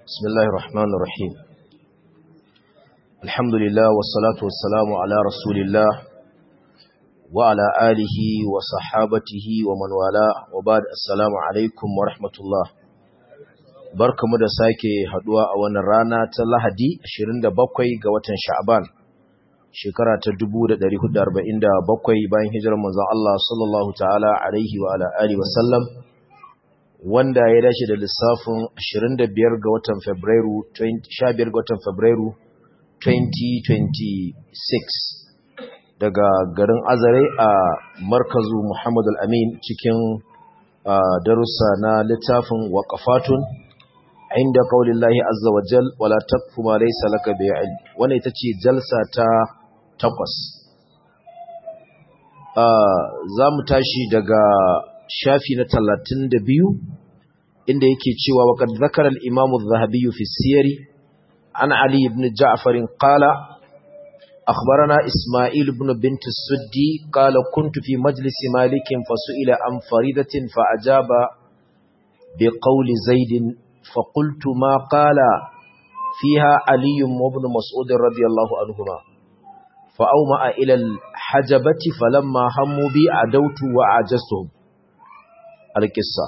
بسم الله الرحمن الرحيم. الحمد لله والصلاة والسلام على رسول الله وعلى آله وصحابته ومن والاه وبعد. السلام عليكم ورحمة الله. barkamu da sake haduwa a wannan rana ta Lahadi 27 ga watan Sha'ban shekara ta 1447 bayan hijirar manzon Allah sallallahu ta'ala alaihi wa ala alihi wa sallam, wanda ya dace da lissafin 15 ga watan Fabrairu 15 ga watan Fabrairu 2026 daga garin Azare a markazu Muhammad al-Amin cikin darussa na littafin waqafatun inda qaulillahi azza wa jal wala taqfu ma laysa laka bi'ilm. Wannan ita ce jalsa ta 8. Zamu tashi daga shafi na 32 inda yake cewa waqad zakara al-imam adh-dhahabi fi as-siyar an ali ibn ja'far qala akhbarana isma'il ibn bint as-suddi qala kuntu fi majlis malik fa su'ila an faridatin fa ajaba bi qawli zaid fa qultu ma qala fiha ali ibn mas'ud radiyallahu anhuma fa awma ila al-hajabati falamma hammu bi adawtu wa ajastuhum. Al-qissa.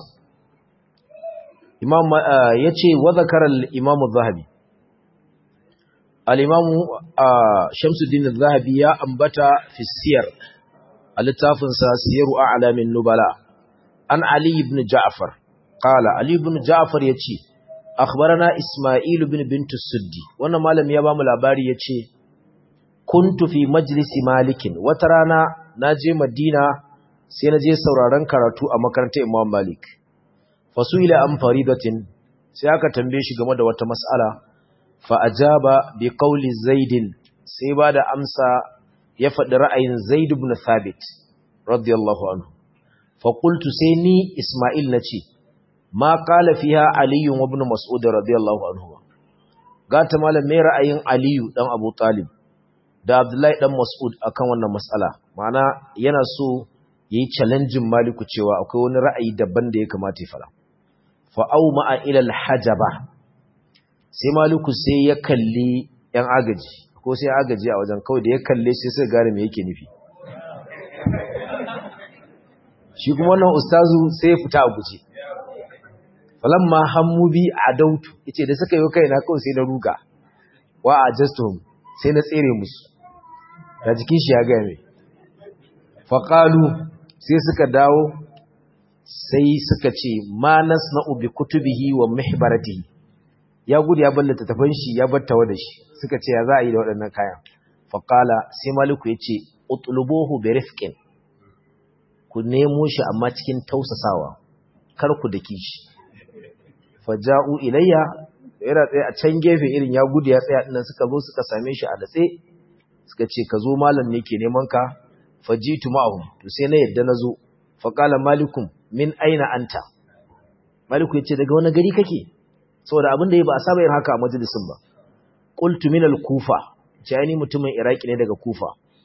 Imam yace wa zakara al-imam az-zahabi, al-imam Shamsuddin az-Zahabi ya ambata fi siyar al-littafin sa siyaru a'lamin nubala an Ali ibn Ja'far qala Ali ibn Ja'far yace akhbarana Isma'il ibn bint as-Suddi. Wannan malami ya ba mu labari yace kuntu fi majlisi malikin, wata rana naje Madina sai naje sauraron karatu a makarantar Imam Malik. Fasuila an faridatin, sai aka tambaye shi game da wata mas'ala, fa ajaba bi qawli zaidin, sai ba da amsa ya faɗi ra'ayin Zaid ibn Thabit radiyallahu anhu. Fa qultu, sai ni Isma'il nace ma qala fiha Ali ibn Mas'ud radiyallahu anhu. Gata malam mai ra'ayin Ali dan Abu Talib da Abdullahi dan Mas'ud akan wannan mas'ala. Ma'ana yana so yayi challenging Maliku cewa akwai wani ra'ayi daban da ya kamata ya fara. Fa auma ila al-hajaba, sai Maliku sai ya kalli yan agaji, ko sai agaji a wajen, kawai da ya kalle sai suka gane me yake nufi. Shi kuma wannan ustazu sai ya fita a guje. Falamma hammu bi adautu, yace da suka yi kaina kawai sai na ruga. Wa ajastuhum, sai na tsere musu. Da jikin shi ya ga me. Fa qalu, sai suka dawo sai suka ce ma nasna'u bi kutubihi wa mihbaratihi. Ya gudu ya ballata tafan shi ya battawa da shi. Suka ce ya za a yi da waɗannan kayan. Fa qala, sai Maliku yace utlubuhu bi rifqin, ku nemo shi amma cikin tausasawa, kar ku daki shi. Faja'u ilayya, yana tsaye a can gefe irin ya gudu ya tsaya dinnan, suka zo suka same shi a datse, suka ce ka zo malam ne ke neman ka. Fajitu ma'ahum, to sai na yadda nazo. Fa qala malikum min aina anta. Maliku yace daga wani gari kake? Saboda abin da yayi ba a saba yin haka a majalisin ba. Qultu min al-Kufa, ce ai ni mutumin Iraki ne daga Kufa.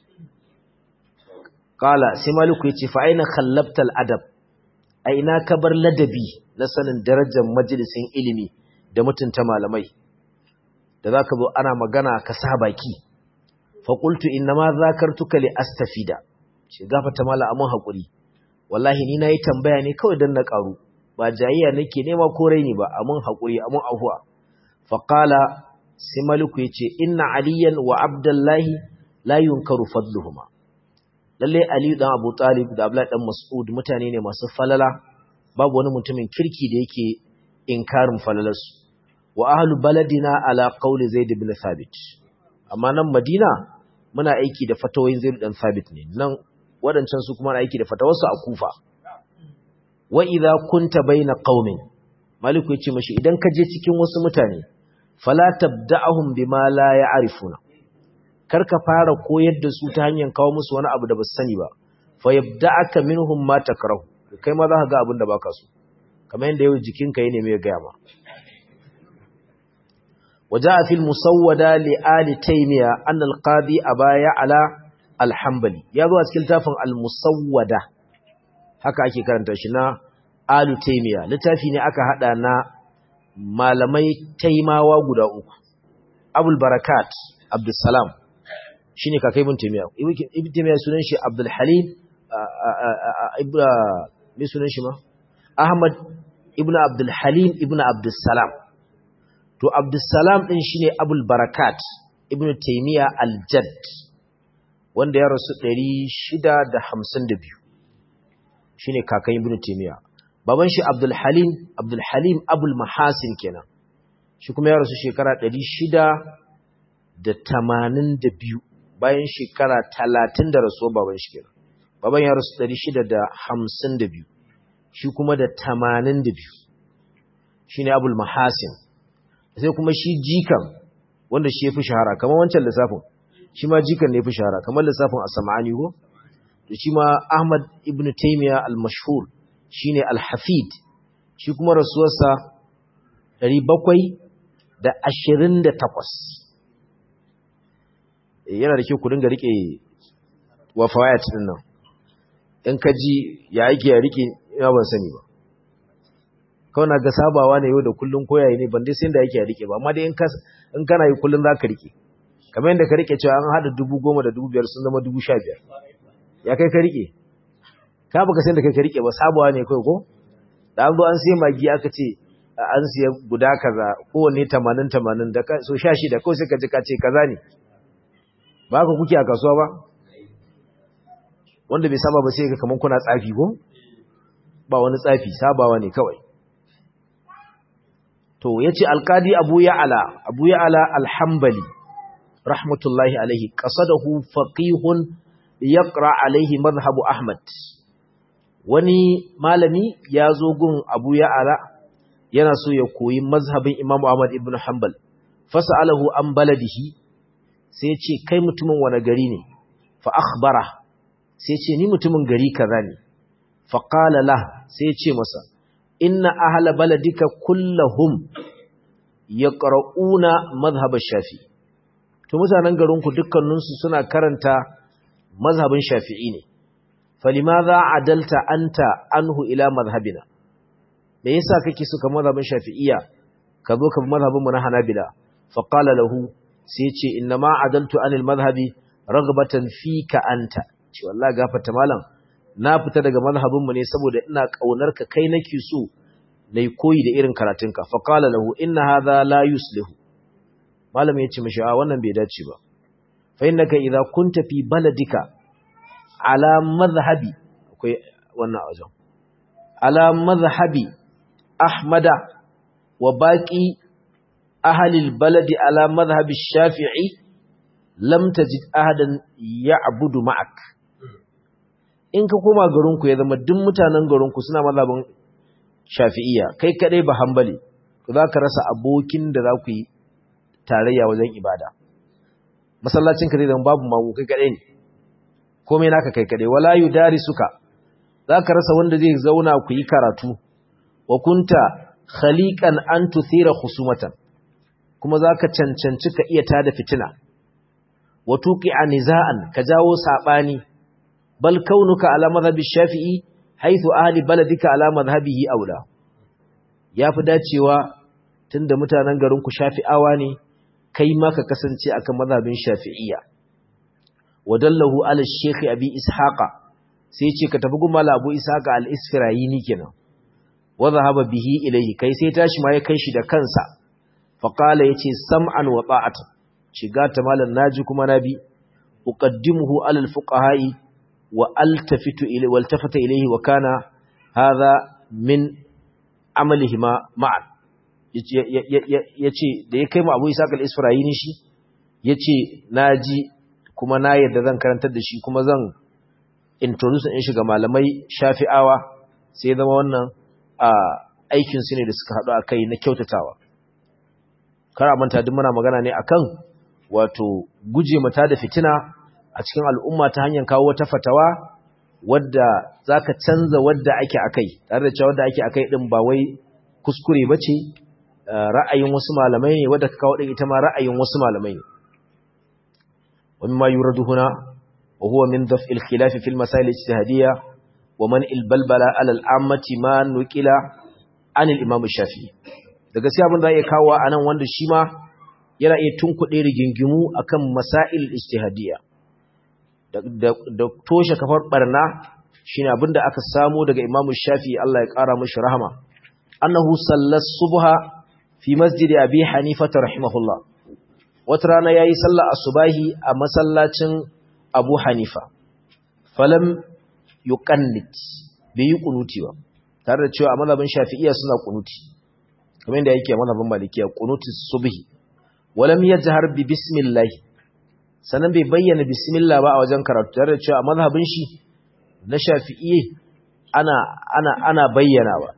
Qala, sai Maliku yace fa aina khallabta al-adab, ai ina ka bar ladabi na sanin darajar majalisin ilimi da mutunta malamai, da zaka zo ana magana ka sa baki. Faƙultu inna ma zakartuka li astafida, ce gafata mala amun haƙuri, wallahi ni na yi tambaya ne kawai don na ƙaru, ba jayayya nake nema ko raini ba, amun haƙuri amun ahuwa. Faƙala, sai Maliku ya ce inna aliyan wa abdullahi la yunkaru fadluhuma. Lalle Aliyu dan Abu Talib da Abdullahi dan Mas'ud mutane ne masu falala, babu wani mutumin kirki da yake inkarin falalarsu. Wa ahlu baladina ala qawli Zaid ibn Thabit. Amma nan Madina muna aiki da fatawoyin Zaid dan Thabit ne, nan wadancan su kuma aiki da fatawarsu a Kufa. Wa idza kunta baina qaumin, Maliku yace mashi idan ka je cikin wasu mutane, fala tabda'uhum bima la ya'rifuna, kar ka fara koyar da su ta hanyar kawo musu wani abu da basu sani ba. Fa yabda'aka minhum ma takrahu, kai ma za ka ga abin da baka so, kamar yanda yau jikinka yene mai ga ma. وجاء في المسودة لآل تيمية أن القاضي أبا يعلى الحنبلي يضع اسكالتافن المسودة haka ake karanta shi na آل تيمية littafi ne aka hada na malamai taimawa guda uku. Abul Barakat Abdussalam shine kakai ibn Taymiyyah. Ibn Taymiyyah sunan shi Abdul Halim me sunan shi ma? Ahmad ibn Abdul Halim ibn Abdussalam. To Abdussalam din shine Abul Barakat ibn Taymiyyah al-Jadd, wanda ya rasu 652. Shine kakan ibn Taymiyyah. Baban shi Abdul Halim Abul Mahasin kenan. Shi kuma ya rasu shekara 682 bayan shekara 30 da rasuwar baban shi kenan. Baban ya rasu 652, shi kuma da 82. Shine Abul Mahasin. Sai kuma shi jikan wanda shi yafi shahara kamar wancan lissafin. Shi ma jikan ne yafi shahara kamar lissafin As-Sam'ani ko? To shi ma Ahmad ibn Taymiyyah al-Mashhur shine al-Hafid. Shi kuma rasuwarsa 728. Yana da kyau ku dinga rike wafawayat din nan. In ka ji ya yake ya rike ina ban sani ba. Kawai na ga sabawa ne yau da kullun koyaye ne ban dai sai da yake ya rike ba, amma dai in kana yi kullun zaka rike. Kamar yadda ka rike cewa an hada 10,000 da 5,000 sun zama 15,000. Ya kai ka rike. Ka baka san da kai ka rike ba, sabawa ne kai ko? Da an zo an sai magi aka ce an siya guda kaza kowanne 80 da so 16 kawai sai ka ji ka ce kaza ne. Ba ka kuke a kasuwa ba? Wanda bai saba ba sai ga kaman kuna tsafi ko? Ba wani tsafi, sabawa ne kawai. To yace alqadi Abu Ya'la al-Hanbali rahmatullahi alaihi qasadahu faqihun yaqra alaihi madhhabu Ahmad. Wani malami ya zo gun Abu Ya'la yana so ya koyi mazhabin Imam Ahmad ibn Hanbal. Fas'alahu an baladihi, sai ya ce kai mutumin wani gari ne? Fa akhbara, sai ya ce ni mutumin gari kaza ne. Fa qala la, sai ya ce masa inna ahla baladika kullahum yaqra'una madhhab ash-Shafi'i. To mutanen garinku dukkaninsu suna karanta mazhabin Shafi'i ne. Falimadha adalta anta anhu ila madhhabina? Me yasa kake suka mazhabin Shafi'iyya ka zo ka bi mazhabin mu na Hanabila? Fa qala lahu, sai ce inna ma adaltu anil madhhabi raghbatan fika anta. Ce wallahi gafarta malam, na fita daga mazhabin mu ne saboda ina kaunar ka, kai nake so nayi koyi da irin karatunka. Fa qala lahu inna hadha la yuslihu. Malam ya ce mishi a wannan bai dace ba. Fa innaka idza kunta fi baladika ala madhhabi, akwai wannan a wajen, ala madhhabi Ahmada wa baqi ahli albaladi ala madhhabi Shafi'i lam tajid ahadan ya'budu ma'ak. In ka koma garinku ya zama duk mutanen garinku suna mazhabin Shafi'iyya, kai kadai ba Hanbali, to zaka rasa abokin da za ku yi tarayya wajen ibada. Masallacin ka zai zama babu mamu, kai kadai ne. Komai naka kai kadai. Wala yudarisuka, zaka rasa wanda zai zauna ku yi karatu. Wa kunta khaliqan an tuthira khusumatan, kuma zaka cancanci ka iya tada fitina. Wa tuqi'a nizaan, ka jawo sabani. Bal kaunuka ala madhhabi Shafi'i haythu ahli baladika ala madhhabihi aula. Yafi dacewa tunda mutanen garin ku Shafi'awa ne, kai ma ka kasance akan mazhabin Shafi'iyya. Wadallahu ala Sheikh Abi Ishaqa, sai ce ka tafi gumala Abu Ishaqa al-Isfirayini kenan. Wa dhahaba bihi ilayhi, kai sai tashi ma ya kai shi da kansa. Fa qala yace sam'an wa ta'atan, shiga ta malan naji kuma nabi. Uqaddimuhu ala al-fuqaha'i wa altafata ilayhi wa kana hadha min amalihima ma'an. Yace da ya kai mu Abu Ishaq al-Isfirayini shi yace naji kuma na yadda zan karantar da shi kuma zan introduce din shi ga malamai Shafi'awa, sai zama wannan aikin su ne da suka hadu akai na kyautatawa. Kar a manta duk muna magana ne akan wato guje mata da fitina a cikin al'umma ta hanyar kawo wata fatawa wadda zaka canza wadda ake akai, tare da cewa wadda ake akai din ba wai kuskure bace, ra'ayin wasu malamai ne, wadda ka kawo din ita ma ra'ayin wasu malamai ne. Wa mimma yuradu huna wa huwa min daf'il khilaf fi al-masail al-ijtihadiyya wa man al-balbala ala al-ammati ma nuqila an al-imam Shafi'i. da gaskiya abin da iya kawo anan wanda shi ma yana iya tunkuɗe rigingimu akan masail ijtihadiyya da toshe kafar barna shine abin da aka samu daga Imam Shafi'i Allah ya ƙara mishi rahama annahu sallas subha fi masjid Abi Hanifa rahimahullah wata rana yayi sallar asubahi a masallacin Abu Hanifa falam yuqannit bai yi kunuti ba tare da cewa a mazhabin Shafi'iyya suna kunuti kamar yadda yake a mazhabin Malikiyya kunuti subhi walam yajhar bi bismillah sanan bai bayyana bismillah ba a wajen karatu tare da cewa a mazhabin shi na Shafi'i ana bayyanawa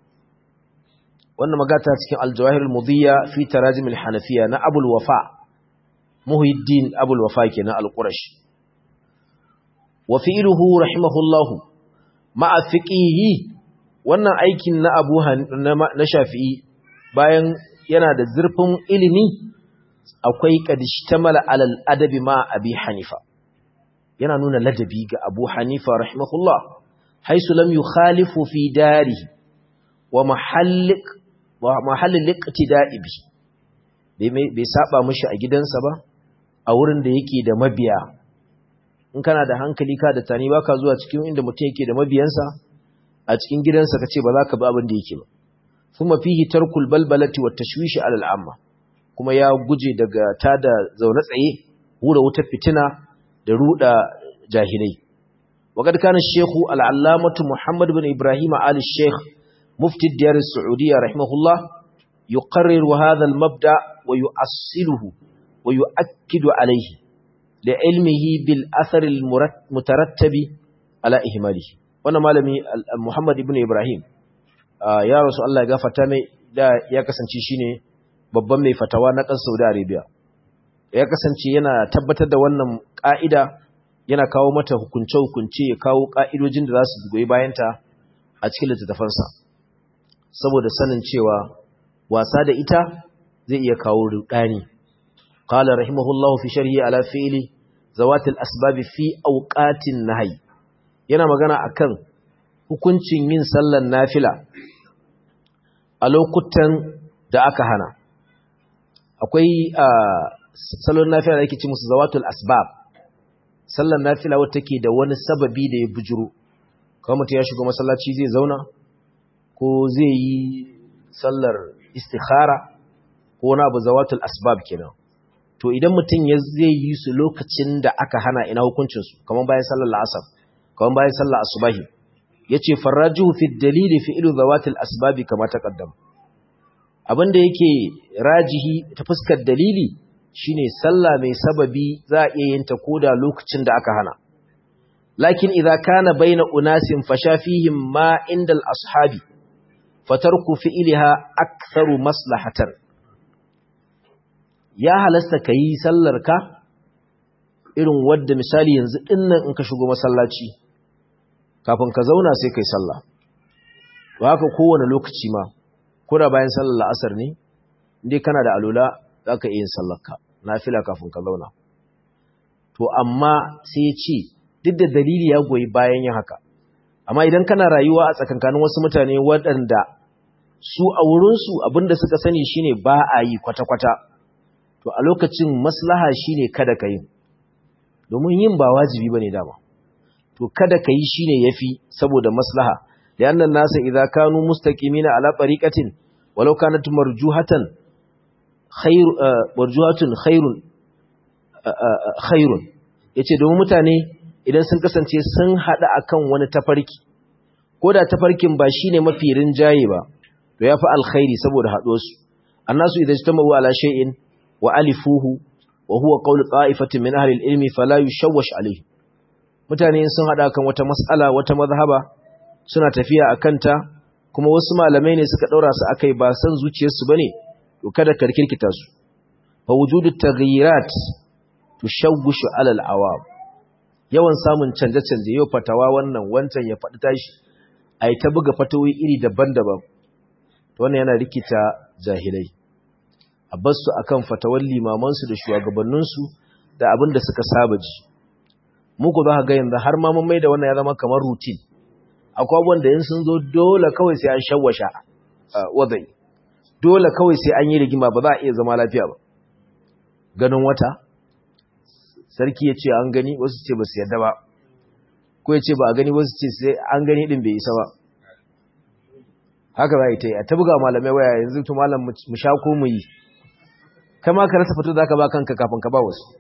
wannan magata cikin al-Jawahir al-Mudiyya fi tarajim al-Hanafiyya na Abul Wafa Muhyiddin Abul Wafa kenan al-Qurashi wa fi'luhu rahimahullahu ma'a fiqihi wannan aikin na Abu na Shafi'i bayan yana da zurfin ilimi akwai qadishtamala alal adabi ma Abi Hanifa yana nuna ladabi ga Abu Hanifa rahimahullah haisu lam yukhalifu fi darihi wa mahallil iqtida'i bi bai saba mishi a gidansa ba a wurin da yake da mabiya in kana da hankali ka da tani baka zuwa cikin inda mutum yake da mabiyansa a cikin gidansa kace ba za ka bi abin da yake ba kuma fihi tarkul balbalati wat tashwishi alal amma kuma ya guje daga tada zaune tsaye hura wutar fitina da ruda jahilai waqad kana shaykhu al-allamatu Muhammad ibn Ibrahim al-Sheikh mufti ad-diyar as-Saudiya rahimahullah yuqarriru hadha al-mabda wa yu'assiluhu wa yu'akkidu alayhi li'ilmihi bil athar al-mutarattabi ala ihmalihi wannan malami Muhammad ibn Ibrahim ya rasu Allah ya gafarta mai da ya kasance shine babban mai fatawa na ƙasar Saudi Arabia ya kasance yana tabbatar da wannan ƙa'ida yana kawo mata hukunce-hukunce ya kawo ƙa'idojin da za su goyi bayanta a cikin littattafansa saboda sanin cewa wasa da ita zai iya kawo rudani qala rahimahullahu fi sharhi ala fi'li zawatil asbab fi awqatin nahy yana magana akan hukuncin yin sallar nafila a lokutan da aka hana akwai sallar nafila da yake ci musu zawatul asbab sallar nafila wata take da wani sababi da ya bujuro kamar mutum ya shiga masallaci zai zauna ko zai yi sallar istikhara ko wani abu zawatul asbab kenan to idan mutum zai yi su lokacin da aka hana ina hukuncin su kamar bayan sallar la'asar kamar bayan sallar asubahi yace farrajuhu fi dalili fi ilu zawatul asbab kama taqaddam abinda yake rajihi ta fuskar dalili shine sallah mai sababi za a iya yin ta koda lokacin da aka hana lakin idza kana baina unasin fashafihim ma indal ashabi fatarku fi'liha aktharu maslahatan ya halasta kai sallar ka irin wadda misali yanzu dinnan in ka shigo masallaci kafin ka zauna sai kai sallah to haka kowane lokaci ma koda bayan sallar la'asar ne indai kana da alula zaka iya yin sallar ka nafila kafin ka zauna to amma sai ya ce duk da dalili ya goyi bayan yin haka amma idan kana rayuwa a tsakankanin wasu mutane waɗanda su a wurinsu abinda suka sani shine ba a yi kwata-kwata to a lokacin maslaha shine kada ka yi domin yin ba wajibi bane dama to kada ka yi shine yafi saboda maslaha liannan nasa idza kanu mustaqimina ala tariqatin walau kanat marjuhatun khairun yace domin mutane idan sun kasance sun hada akan wani tafarki koda tafarkin ba shine mafi rinjaye ba to yafi alkhairi saboda haduwar su annasu idza ijtama'u ala shay'in wa alifuhu wa huwa qawl qa'ifatin min ahli al-ilmi fala yushawwash alayhi mutane sun hada akan wata mas'ala wata mazhaba suna tafiya akan ta kuma wasu malamai ne suka daura su akai ba san zuciyarsu bane to kada ka kirkita su fa wujudu taghyirat tushawwishu ala al-awam yawan samun canje-canje yau fatawa wannan wancan ya faɗi tashi ai ta buga fatawoyi iri daban-daban to wannan yana rikita jahilai abbasu akan fatawar limaman su da shugabannin su da abin da suka saba ji muku za ka ga yanzu har ma mun mai da wannan ya zama kamar routine akwai abubuwan da in sun zo dole kawai sai an shawwasha wadai dole kawai sai an yi rigima ba za a iya zama lafiya ba. Ganin wata sarki ya ce an gani, wasu ce ba su yarda ba, ko ya ce ba a gani, wasu ce sai an gani din bai isa ba. Haka za a yi ta yi, a ta buga malamai waya, yanzu to malam mu sha ko mu yi, kama ka rasa fito za ka ba kanka kafin ka ba wasu.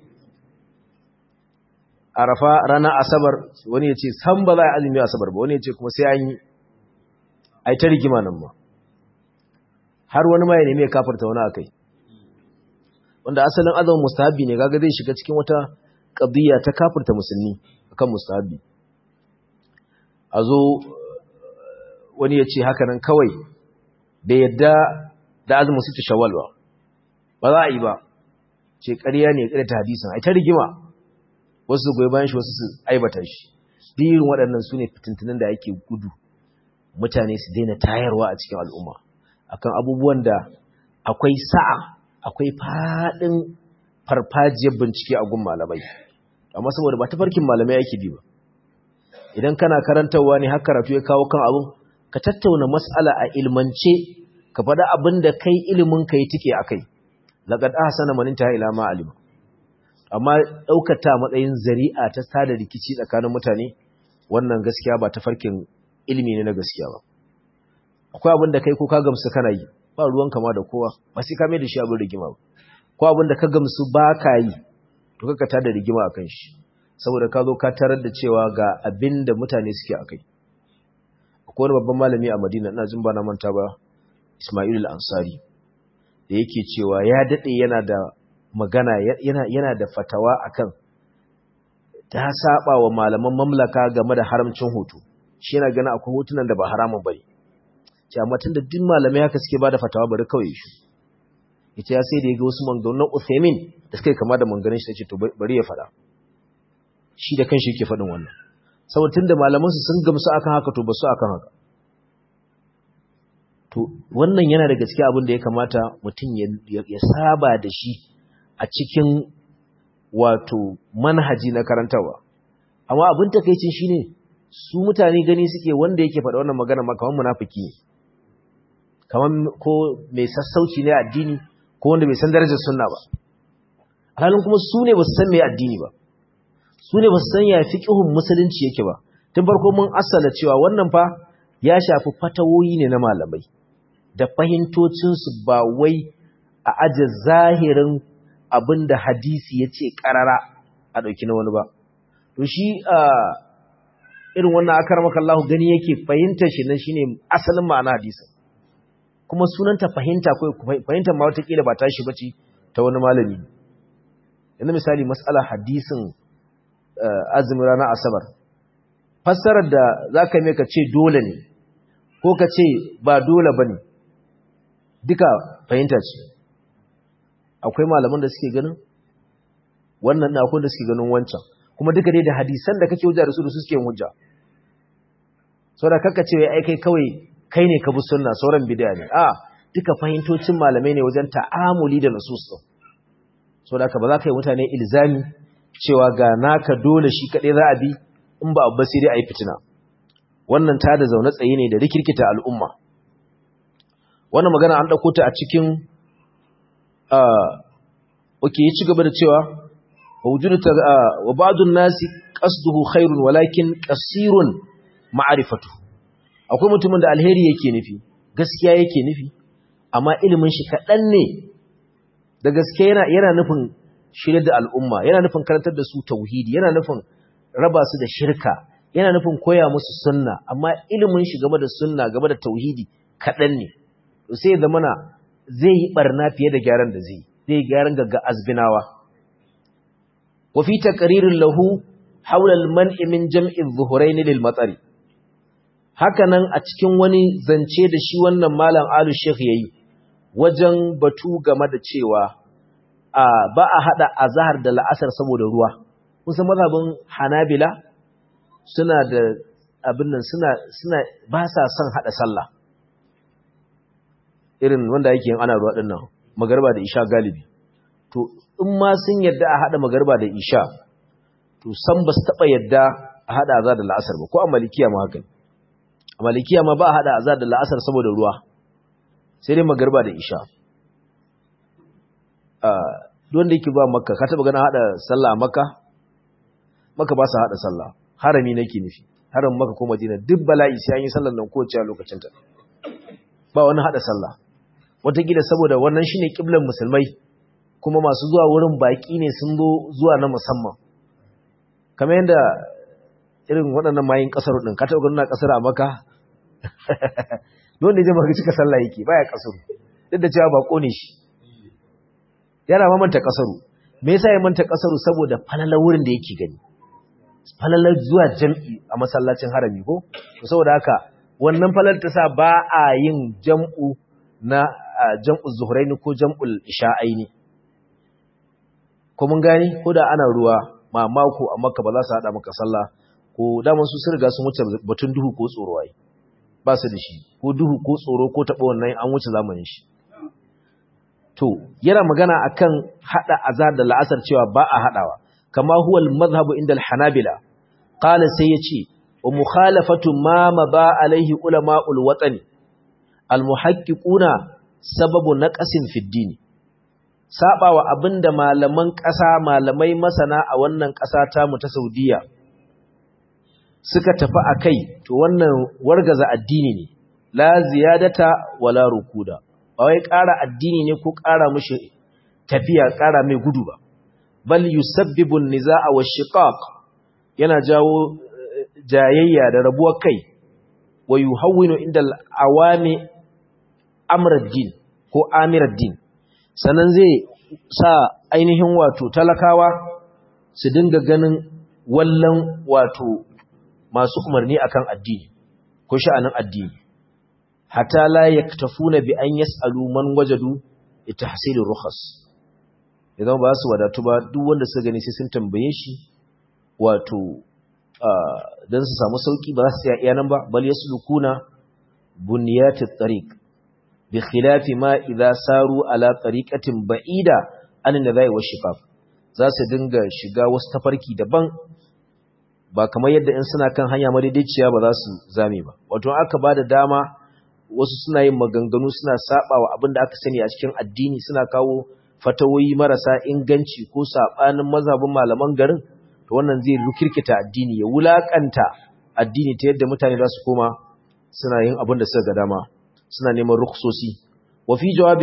Arafa ranar Asabar, wani ya ce san ba za a azumi Asabar ba, wani ya ce kuma sai an yi, a yi ta rigima nan ma. Har wani ma ya nemi ya kafarta wani a kai. Wanda asalin azumin mustahabi ne, kaga zai shiga cikin wata ƙadiyya ta kafarta musulmi akan mustahabi. A zo wani ya ce haka nan kawai bai yadda da azumin su ta Shawwal ba za a yi ba, ce ƙarya ne ƙarya ta hadisin, a yi ta rigima. Wasu su goyi bayan shi, wasu su aibata shi. Dirin waɗannan su ne fitintunan da ake gudu mutane su daina tayarwa a cikin al'umma akan abubuwan da akwai sa'a, akwai faɗin farfajiyar bincike a gun malamai, amma saboda ba tafarkin malamai ake bi ba. Idan kana karantarwa ne har karatu ya kawo kan abin, ka tattauna mas'ala a ilmance, ka faɗa abin da kai ilimin ka yi tike a kai. Laqad ahsana man intaha ila ma alima. Amma ɗaukar ta matsayin zari'a ta tada rikici tsakanin mutane, wannan gaskiya ba tafarkin ilimi ne na gaskiya ba. Akwai abin da kai ko ka gamsu kana yi, ba ruwan kama da kowa, ba sai ka mai da shi abin rigima ba. Ko abin da ka gamsu ba ka yi, to kaka tada rigima a kan shi, saboda ka zo ka tarar da cewa ga abin da mutane suke a kai. Akwai wani babban malami a Madina, ina jin ba na manta ba, Ismail al-Ansari, da yake cewa ya daɗe yana da magana, yana da fatawa akan ta saba wa malaman mamlaka game da haramcin hoto. Shi yana gana akwai hotunan da ba haramun bane. Ce amma tunda duk malamai haka suke bada fatawa bari kawai shi. Yace ya sai da yaga wasu maganganun Uthaymin da suka kama da maganganun shi, tace to bari ya fada. Shi da kanshi yake fadin wannan. Saboda tunda malaman su sun gamsu akan haka to basu akan haka. To wannan yana da gaskiya abin da ya kamata mutum ya saba da shi a cikin wato manhaji na karantawa. Amma abin takeicin shine su mutane gani suke wanda yake faɗa wannan magana ma kaman munafiki ne, kaman ko mai sassauci ne addini, ko wanda bai san darajar sunna ba. Halin kuma su ne ba su san me addini ba, su ne ba su san ya fiqhun musulunci yake ba. Tun farko mun asala cewa wannan fa ya shafi fatawoyi ne na malamai da fahimtocinsu, ba wai a aje zahirin abin da hadisi ya ce ƙarara a ɗauki na wani ba. To shi irin wannan akaramaka Allah gani yake fahimtar shi nan shine asalin ma'ana hadisin, kuma sunanta fahimta, ko fahimtar ma watakila ba tashi bace ta wani malami. Yanzu misali mas'ala hadisin azumin ranar Asabar, fassarar da za ka mai ka ce dole ne ko ka ce ba dole ba ne, duka fahimta ce. Akwai malaman da suke ganin wannan na, akwai da suke ganin wancan, kuma duka dai da hadisan da kake hujja da su suke hujja. Saboda kakka ce wai ai kai kawai kai ne ka bi sunna sauran bid'a ne. Duka fahimtocin malamai ne wajen ta'amuli da nusus din. Saboda ka ba za ka yi mutane ilzami cewa ga naka dole shi kadai za a bi, in ba abba sai dai ayi fitina. Wannan ta da zaune tsaye ne da rikirkita al'umma. Wannan magana an dauko ta a cikin ya ci gaba da cewa wa ba'dun nasi qasduhu khairun walakin qasirun ma'rifatu. Akwai mutumin da alheri yake nufi, gaskiya yake nufi, amma ilimin shi kadan ne. Da gaskiya yana nufin shirye da al'umma, yana nufin karantar da su tauhidi, yana nufin raba su da shirka, yana nufin koya musu sunna, amma ilimin shi game da sunna, game da tauhidi kadan ne. To sai zamana zai yi barna fiye da gyaran da zai gyaran gagga azbinawa. Wa fi taqririn lahu hawla al-man'i min jam'i adh-dhuhrayn lil matari. Hakanan a cikin wani zance da shi wannan malam Alu Sheikh yayi wajen batu game da cewa ba a hada azhar da la'asar saboda ruwa. Kun san mazhabin Hanabila suna da abin nan, suna ba sa son hada sallah irin wanda yake yin ana ruwa din nan, magariba da isha galibi. To in ma sun yadda a hada magariba da isha, to san ba su taba yadda a hada azhar da la'asar ba, ko a malikiya ma haka. A malikiya ma ba a hada azhar da la'asar saboda ruwa. sai dai magriba da isha duk wanda yake ba Makka ka taba ganin hada sallah a Makka ba su hada sallah harami nake nufi haram Makka ko Madina duk bala'i sai an yi sallar nan kowace lokacin ta ba wani hada sallah wataƙila saboda wannan shine kiblan musulmai kuma masu zuwa wurin baki ne sun zo zuwa na musamman kamar yadda irin waɗannan mayin ƙasar ɗin ka taɓa ganin na ƙasar a Makka wanda ya maka cika sallah yake baya ƙasar duk da cewa bako ne shi yana ma manta ƙasaru me yasa ya manta ƙasaru saboda falalar wurin da yake gani falalar zuwa jam'i a masallacin harami ko saboda haka wannan falalar ta sa ba a yin jam'u na jam'u zuhraini ko jam'ul isha'aini ko mun gani ko da ana ruwa mako a Makka ba za su hada maka sallah ko daman su sun riga sun wuce batun duhu ko tsoro ai ba su da shi ko duhu ko tsoro ko taba wannan an wuce zamanin shi to yana magana akan hada azar da la'asar cewa ba a hadawa kama huwa al-madhhabu inda al-hanabila qala sai yace wa mukhalafatu ma ba alaihi ulama'ul watani al-muhaqqiquna sababu naqasin fi ad-din sabawa abinda malaman ƙasa malamai masana a wannan ƙasa ta mu ta Saudiya suka tafi akai to wannan wargaza addini ne la ziyadata wala rukuda ba wai ƙara addini ne ko ƙara mushi tafiya ƙara mai gudu ba bal yusabbibu an-nizaa wash-shiqaq yana jawo jayayya da rabuwar kai wa yuhawwinu inda al-awami amr-ad-din ko amir-ad-din sanan zai sa ainihin wato talakawa su dinga ganin wallan wato masu umarni akan addini ko sha'anin addini hatta la yaktafuna bi an yas'alu man wajadu litahsil rukhas idan ba su wadatu ba duk wanda suka gani sai sun tambaye shi wato dan su samu sauki ba za su iya nan ba bal yaslukuna bunyatit tariq bi khilafi ma idza saru ala tariqatin ba'ida an nadai wa shifaf za su dinga shiga wasu tafarki daban ba kamar yadda in suna kan hanya madaidaiciya ba za su zame ba wato aka bada dama wasu suna yin maganganu suna sabawa abinda aka sani a cikin addini suna kawo fatawoyi marasa inganci ko sabanin mazhabin malaman garin to wannan zai rukirkita addini ya wulakanta addini ta yadda mutane za su koma suna yin abin da suka ga dama suna neman rukhsosi wa fi jawab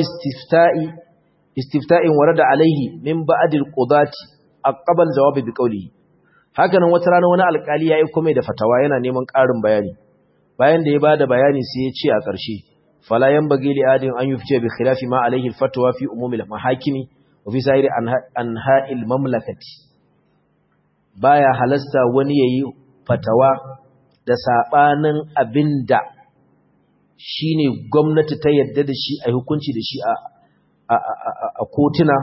istifta'in warada alaihi min ba'd al-qudati aqbal jawab bi qawlihi hakanan wata rana wani alkali ya yi komai da fatawa yana neman ƙarin bayani bayan da ya bada bayani sai ya ce a ƙarshe fala yanbaghi li adin an yufti bi khilafi ma alayhi al-fatwa fi umum al-mahakimi wa fi sa'iri anha'il mamlakati baya halasta wani yayi fatawa da sabanin abinda shine gwamnati ta yadda da shi a hukunci da shi a kotuna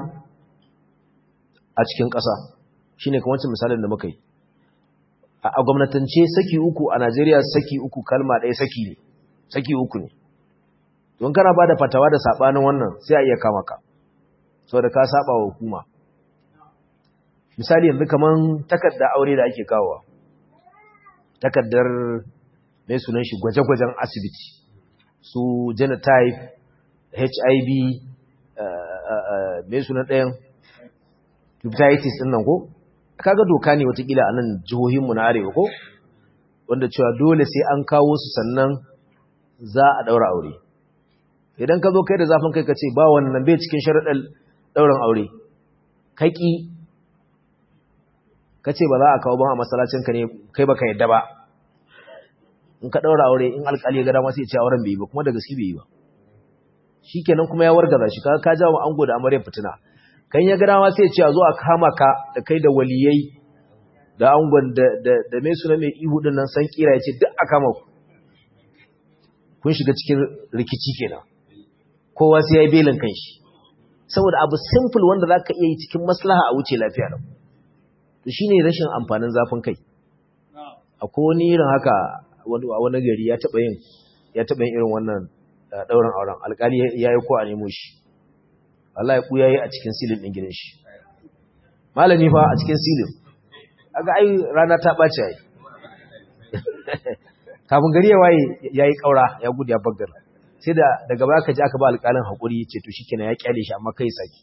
a cikin ƙasa shine kamar wancan misalin da muka yi a gwamnatance saki uku a Najeriya saki uku kalma ɗaya saki ne saki uku ne don kana bada fatawa da sabanin wannan sai a iya kama ka saboda ka saba wa hukuma misali yanzu kaman takarda aure da ake kawowa takardar mai sunan shi gwaje-gwajen asibiti su genotype HIV mai sunan ɗayan hepatitis ɗin nan ko kaga doka ne watakila a nan jihohinmu na arewa ko wanda cewa dole sai an kawo su sannan za a daura aure idan ka zo kai da zafin kai ka ce ba wannan bai cikin sharaɗin ɗaurin aure kaki ka ce ba za a kawo ba a masallacinka ne kai baka yadda ba in ka daura aure in alƙali ya ga dama sai ya ce auren bai yi ba kuma da gaske bai yi ba shikenan kuma ya wargaza shi ka jawo ango da amarya fitina kan ya gada ma sai ce a zo a kama ka da kai da waliyai da angon da mai suna mai ihu din nan san kira ya ce duk a kama ku kun shiga cikin rikici kenan kowa sai ya yi belin kanshi saboda abu simple wanda za ka iya yi cikin maslaha a wuce lafiya lau to shine rashin amfanin zafin kai akwai wani irin haka a wani gari ya taɓa yin irin wannan ɗaurin auren alƙali ya yi ko a nemo shi Allah ya ɓuya yi a cikin silin ɗin gidan shi malami fa a cikin silin aga ai rana ta ɓace ai kafin gari ya waye ya yi ƙaura ya gudu ya baggar sai daga baya ka ji aka ba alƙalin haƙuri ce to shikenan ya kyale shi amma kai saki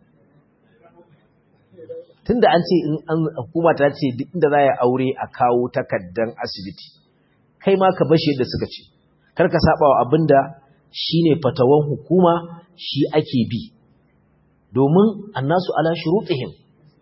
tunda an ce in an hukuma ta ce duk inda za ya aure a kawo takaddan asibiti kai ma ka bashi yadda suka ce kar ka saba wa abinda shine fatawan hukuma shi ake bi domin annasu ala shurutihim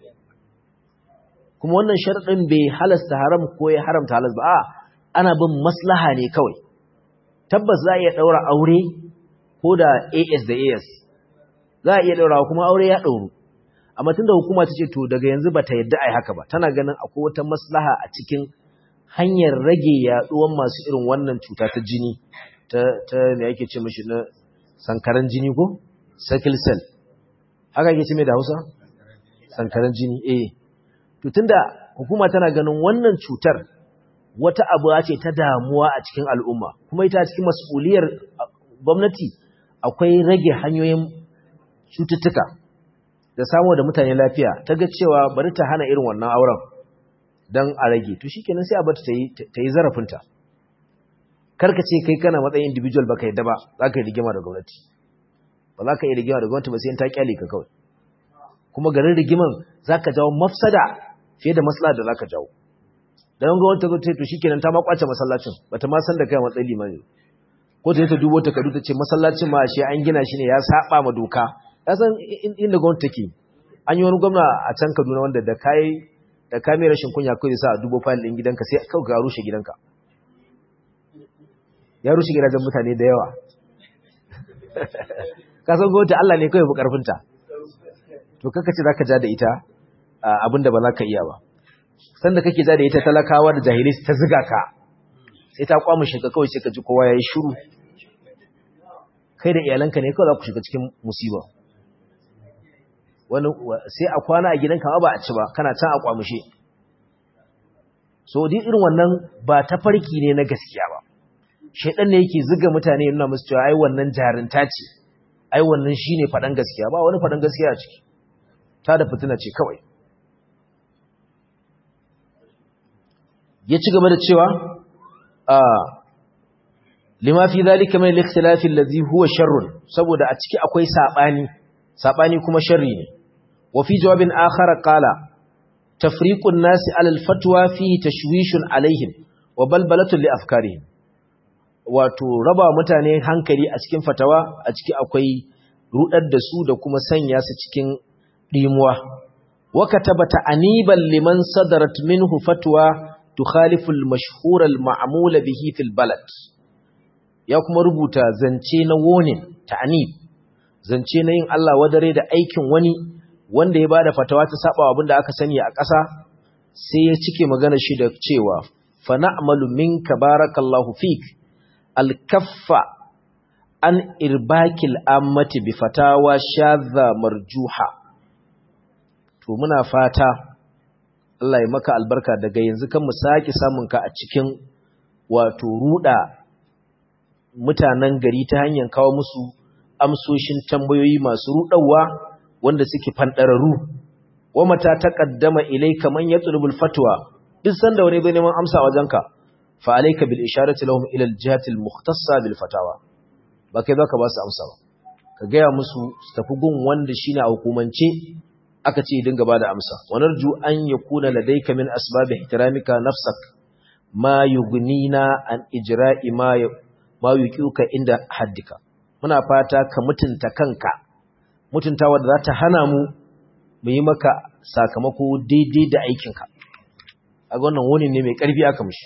kuma wannan sharadin bai halasta haram ko ya haramta halas ba ana bin maslaha ne kawai tabbas za a iya daura aure ko da AS da AS za a iya daura kuma aure ya dauru amma tunda hukuma ta ce to daga yanzu bata yadda ai haka ba tana ganin akwai wata maslaha a cikin hanyar rage yaduwan masu irin wannan cuta ta jini ta me yake ce mishi na sankaran jini ko sickle cell haka yake ce mai da Hausa sankaran jini to tunda hukuma tana ganin wannan cutar wata abu ce ta damuwa a cikin al'umma kuma ita cikin mas'uliyar gwamnati akwai rage hanyoyin cututtuka da samu da mutane lafiya ta ga cewa bari ta hana irin wannan auren don a rage to shikenan sai a bata ta yi zarafinta karka ce kai kana matsayin individual baka yadda ba za ka yi rigima da gwamnati ba za ka yi rigima da gwamnati ba sai ta kyale ka kawai kuma garin rigiman za ka jawo mafsada fiye da maslaha da za ka jawo don gwamnati ta ce to shikenan ta ma kwace masallacin bata ma san da kai matsayin limani ko ta yi ta dubo takardu ta ce masallacin ma ashe an gina shi ne ya saba ma doka ya san inda gwamnati take an yi wani gwamna a can Kaduna wanda da kai rashin kunya kai sa a dubo file din gidanka sai kawai ka rushe gidanka ya rushe gidajen mutane da yawa ka san gwamnati Allah ne kawai bu karfinta to kaka ce zaka ja da ita abinda ba za ka iya ba sanda kake ja da ita talakawa da jahilai ta ziga ka sai ta kwamushe ka kawai sai ka ji kowa yayi shiru kai da iyalanka ne kawai za ku shiga cikin musiba wani sai a kwana a gidanka ba a ci ba kana can a kwamushe so din irin wannan ba ta farki ne na gaskiya ba shedan ne yake ziga mutane yana musu cewa ai wannan jarinta ce ai wannan shine fadan gaskiya ba wani fadan gaskiya a ciki ta da fitina ce kawai ya ci gaba da cewa lima fi zalika min al-ikhtilaf alladhi huwa sharrun saboda a ciki akwai sabani kuma sharri ne wa fi jawabin akhar qala tafriqun nas ala al-fatwa fihi tashwishun alaihim wa balbalatun li afkarihim wato raba mutane hankali a cikin fatawa a ciki akwai rudar da su da kuma sanya su cikin dimuwa wa kataba ta'aniban liman sadarat minhu fatwa tukhalifu al-mashhur al-ma'mul bihi fil balad ya kuma rubuta zance na warning ta'anib zance na yin Allah wadare da aikin wani wanda ya bada fatawa ta saba abinda aka sani a ƙasa sai ya cike magana shi da cewa fa na'malu minka barakallahu fik al-kaffa an irbakil ammati bi fatawa shadha marjuha to muna fata Allah ya maka albarka daga yanzu kan mu sake samun ka a cikin wato ruda mutanen gari ta hanyar kawo musu amsoshin tambayoyi masu rudawa wanda suke fandararru wa mata taqaddama ilayka man yatlubul fatwa duk sanda wani bai neman amsa wajenka fa alayka bil isharati lahum ila al jihati al mukhtassa bil fatawa ba kai zaka ba su amsa ba ka ga musu su tafi gun wanda shine a hukumance aka ce dinga bada amsa wa narju an yakuna ladayka min asbab ihtiramika nafsak ma yughnina an ijra'i ma yuqiuka inda haddika muna fata ka mutunta kanka mutuntawa da za ta hana mu yi maka sakamako daidai da aikinka a wannan wani ne mai ƙarfi aka mishi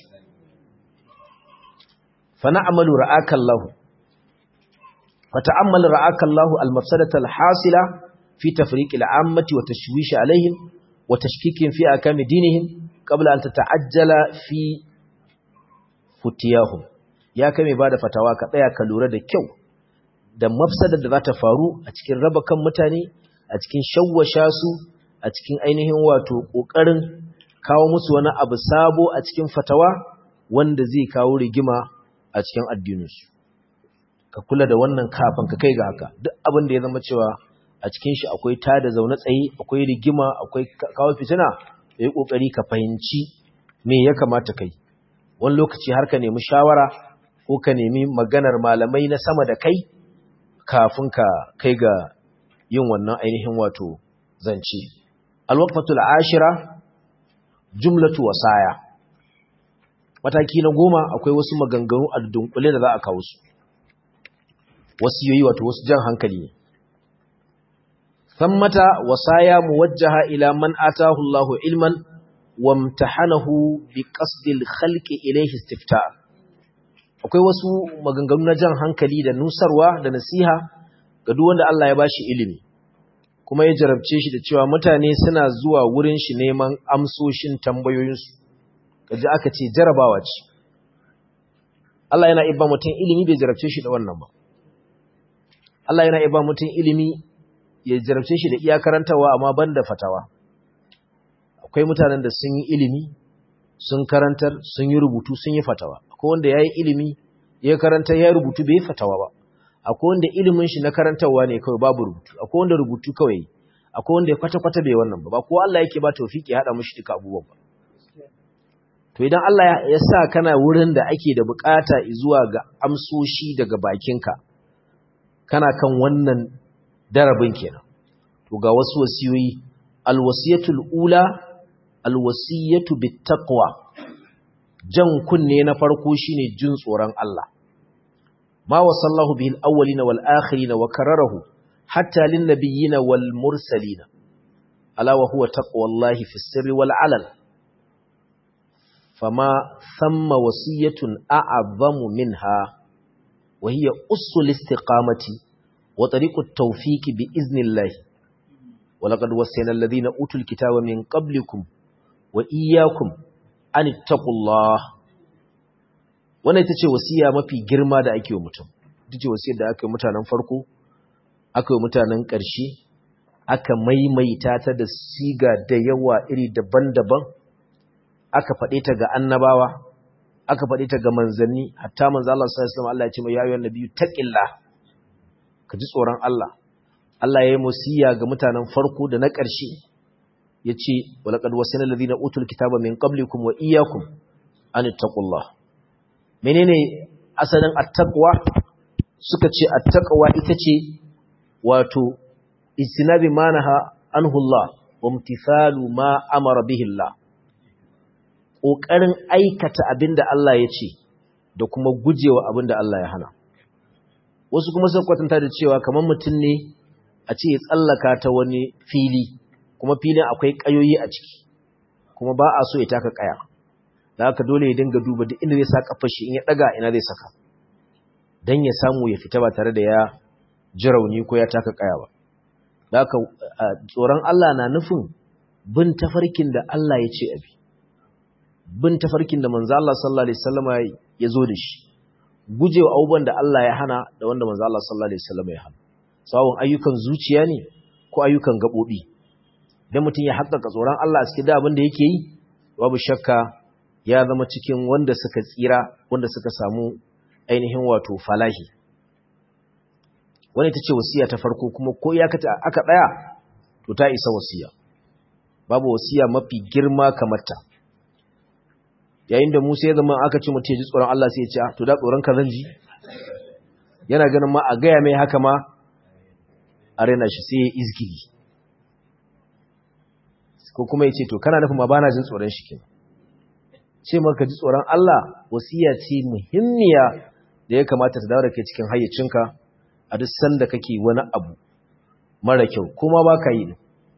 fa na'malu ra'akallahu fa ta'ammal ra'akallahu al-mafsadata al-hasila fi tafriq al-ammati wa tashwish alaihim wa tashkikin fi akami dinihim qabla an tata'ajjala fi futiyahum ya kame bada fatawa ka tsaya ka lura da kyau da mafsadar da za ta faru a cikin raba kan mutane a cikin shawwasha su a cikin ainihin wato ƙoƙarin kawo musu wani abu sabo a cikin fatawa wanda zai kawo rigima a cikin addininsu ka kula da wannan kafin ka kai ga haka duk abin da ya zama cewa a cikin shi akwai tada zaune tsaye akwai rigima akwai kawo fitina da yi ƙoƙari ka fahimci me ya kamata kai wani lokaci har ka nemi shawara ko ka nemi maganar malamai na sama da kai kafin ka kai ga yin wannan ainihin wato zance. Alwaqfatul ashira jumlatu wasaya. Mataki na 10 akwai wasu maganganu a dunkule da za a kawo su. Wasiyoyi wato wasu jan hankali ne. Thammata wasaya muwajjaha ila man atahu Allahu ilman wamtahanahu biqasdil khalqi ilayhi istifta. Akwai wasu maganganu na jan hankali da nusarwa da nasiha ga duk wanda Allah ya bashi ilimi kuma ya jarabce shi da cewa mutane suna zuwa wurin shi neman amsoshin tambayoyinsu. Kaji aka ce jarabawa ce. Allah yana ibba mutum ilimi bai jarabce shi da wannan ba. Allah yana ibba mutum ilimi ya jarabce shi da iya karantawa amma banda fatawa. Akwai mutanen da sun yi ilimi, sun karantar, sun yi rubutu, sun yi fatawa. Akwai wanda ya yi ilimi, ya karanta, ya rubutu bai fatawa ba. Akwai wanda ilimin shi na karantarwa ne kawai babu rubutu. Akwai wanda rubutu kawai. Akwai wanda ya kwata-kwata bai wannan ba. Ba ko Allah yake ba tawfiki ya haɗa mishi duka abubuwan ba. To idan Allah ya sa kana wurin da ake da bukata zuwa ga amsoshi daga bakinka, kana kan wannan darabin kenan. To ga wasu wasiyoyi. Alwasiyatul ula alwasiyatu bittaqwa. Jan kunne na farko shine jin tsoron Allah. Ma wasallahu bihil awwalina wal akhirina wa kararahu hatta lin nabiyina wal mursalina. Ala wa huwa taqwallahi fis sirri wal alal. Fama thamma wasiyatun a'azzamu minha wa hiya usul istiqamati wa tariqut tawfiqi bi iznillah. Wa laqad wasayna alladhina utul kitaba min qablikum wa iyyakum an ittaqullah. Wannan ita ce wasiya mafi girma da ake wa mutum. Ita ce wasiyar da aka yi mutanen farko, aka yi mutanen ƙarshe, aka maimaita ta da siga da yawa iri daban-daban. Aka faɗe ta ga annabawa, aka faɗe ta ga manzanni, hatta manzo Allah sallallahu alaihi wasallam Allah ya ce mai yayin nabiyyu taqillah. Ka ji tsoron Allah. Allah ya yi wasiya ga mutanen farko da na ƙarshe. Yace walaqad wasana alladhina utul kitaba min qablikum wa iyyakum an ittaqullah. Menene asalin attaqwa? Suka ce attaqwa ita ce wato istinabi manaha anhu Allah wa imtithalu ma amara bihi Allah. Kokarin aikata abinda Allah ya ce da kuma gujewa abinda Allah ya hana. Wasu kuma suka kwatanta da cewa kamar mutum ne a ce ya tsallaka ta wani fili, kuma filin akwai kayoyi a ciki, kuma ba a so ya taka kaya. Da haka dole ya dinga duba duk inda zai sa kafar shi, in ya daga ina zai saka, dan ya samu ya fita ba tare da ya ji rauni ko ya taka kaya ba. Da haka tsoron Allah na nufin bin tafarkin da Allah ya ce abi, bin tafarkin da manzo Allah sallallahu alaihi wasallam ya zo da shi, gujewa abubuwan da Allah ya hana da wanda manzo Allah sallallahu alaihi wasallam ya hana. Sawun ayyukan zuciya ne ko ayyukan gabobi. Idan mutum ya haƙƙaƙa tsoron Allah a cikin abin da yake yi, babu shakka ya zama cikin wanda suka tsira, wanda suka samu ainihin wato falahi. Wani ita ce wasiya ta farko, kuma ko aka tsaya to ta isa wasiya. Babu wasiya mafi girma kamar ta. Yayin da Musa ya zama aka ce mutum ya ji tsoron Allah sai ya ce to da tsoron ka zan ji. Yana ganin ma a gaya mai haka ma a raina shi sai ya izgili. Ko kuma ya ce to kana nufin ma bana jin tsoron shi kenan. Ce maka ji tsoron Allah wasiya ce muhimmiya da ya kamata ta dawo da kai cikin hayyacinka a duk sanda kake wani abu mara kyau kuma ba ka yi.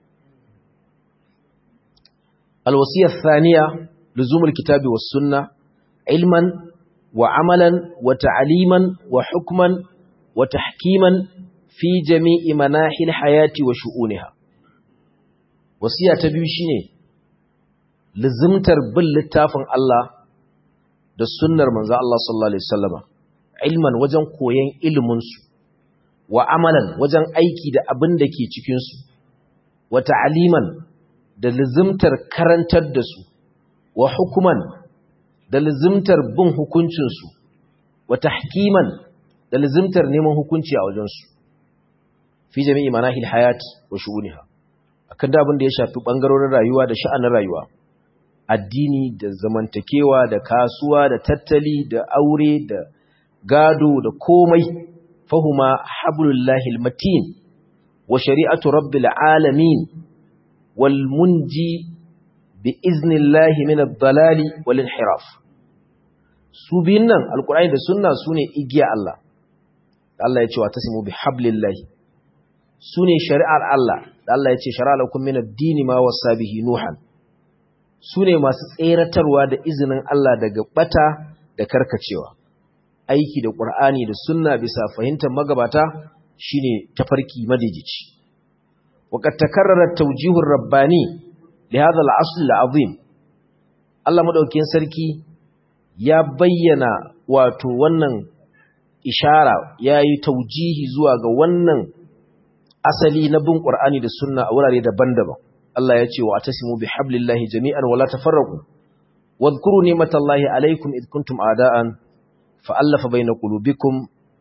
Alwasiyar thaniya luzumul kitabi was sunna ilman wa amalan wa ta'aliman wa hukman wa tahkiman fi jami'i manahil hayati wa shu'uniha. Wasiya ta biyu shine luzumtar bin littafin Allah da sunnar manzo Allah sallallahu alaihi wasallama ilman wajen koyon ilimin su, wa amalan wajen aiki da abin da ke cikin su, wa ta'aliman da luzumtar karantar da su, wa hukuman da luzumtar bin hukuncin su, wa tahkiman da luzumtar neman hukunci a wajen su, fi jami'i manahil hayat wa shu'uniha, akan da abin da ya shafi bangarorin rayuwa da sha'anin rayuwa, addini da zamantakewa da kasuwa da tattali da aure da gado da komai fahuma hablullahi almatin wa shari'atu rabbil alamin wal munji bi iznillahi min ad-dalali wal inhiraf. Su biyun nan alqur'ani da sunna sune igiya Allah. Allah ya ce wa tasimu bi hablillahi, sune shari'ar Allah. Allah ya ce shara'a lakum min ad-dini ma wasa bihi nuhan, sune masu tseratarwa da izinin Allah daga bata da karkacewa. Aiki da Qur'ani da sunna bisa fahimtar magabata shine tafarki madaidaici. Waqad takarrara tawjihur rabbani li hadha al-asl al-azim. Allah madaukakin sarki ya bayyana wato wannan ishara, yayi taujihi zuwa ga wannan asali na bin Qur'ani da sunna a wurare daban-daban. Allah ya ce wa atasimu bihablillahi jami'an wa la tafarraqu wadhkuru ni'matallahi alaykum id kuntum a'da'an fa'alafa bayna qulubikum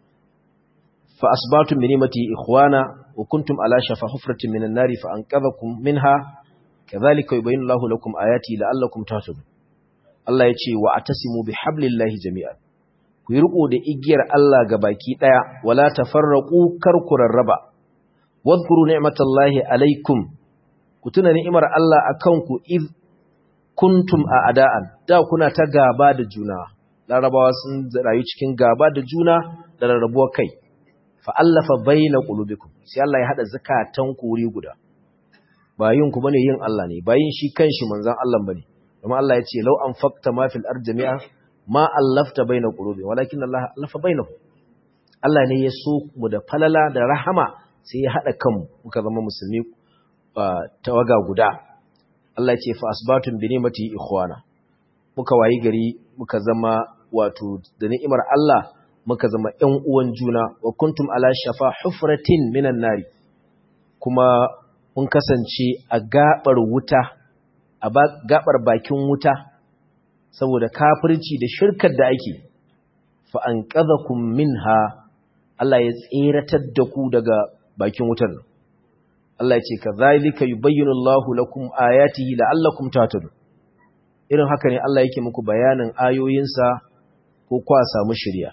fa asbatum bi ni'matihi ikhwana wa kuntum ala shafa hufratin minan nari fa anqadhakum minha kadhalika yubayyinu Allahu lakum ayati la'allakum tahtadun. Allah ya ce wa atasimu bihablillahi jami'an, ku yi riko da igiyar Allah gabaki daya wala tafarraqu karkurarraba. Wadhkuru ni'matallahi alaykum, ku tuna ni'imar Allah akan ku id kuntum a'da'an, da kuna ta gaba da juna. Larabawa sun rayu cikin gaba da juna da rarrabuwar kai. Fa allafa baina qulubikum, sai Allah ya hada zakatan ku wuri guda. Ba yin ku bane yin Allah ne, ba yin shi kanshi manzon Allah bane. Kuma Allah ya ce law anfaqta ma fil ardi jami'a ma allafta baina qulubi walakin Allah allafa bainahum. Allah ne ya so mu da falala da rahama sai ya hada kanmu muka zama musulmi tawaga guda. Allah ya ce fa asbatun bi ni'mati ikhwana, muka wayi gari muka zama wato da ni'imar Allah muka zama ƴan uwan juna. Wa kuntum ala shafa hufratin minan nari, kuma mun kasance a gabar wuta, a gabar bakin wuta saboda kafirci da shirkar da ake. Fa anqadhakum minha, Allah ya tseratar da ku daga bakin wutar. Allah ya ce kadhalika yubayyinu Allahu lakum ayatihi la'allakum tahtadun. Irin haka ne Allah yake muku bayanin ayoyinsa ko kwa samu shiriya.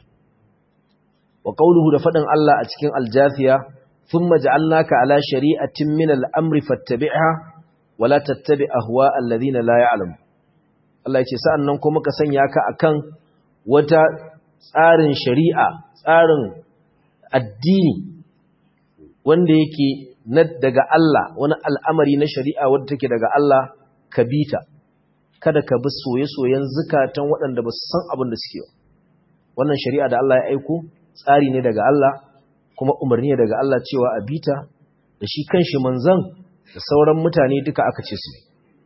Wa qawluhu, da fadin Allah a cikin Al-Jafiya, thumma ja'alnaka ala shari'atin min al-amri fattabi'ha wa la tattabi' ahwa'a alladhina la ya'lamun. Allah ya ce sa'annan ko muka sanya ka akan wata tsarin shari'a, tsarin addini wanda yake daga Allah, wani al'amari na shari'a wanda take daga Allah, ka bita. Kada ka bi soye-soyen zukatan waɗanda ba su san abin da suke. Wannan shari'a da Allah ya aiko tsari ne daga Allah, kuma umarni ne daga Allah cewa a bita, da shi kanshi manzon da sauran mutane duka aka ce su.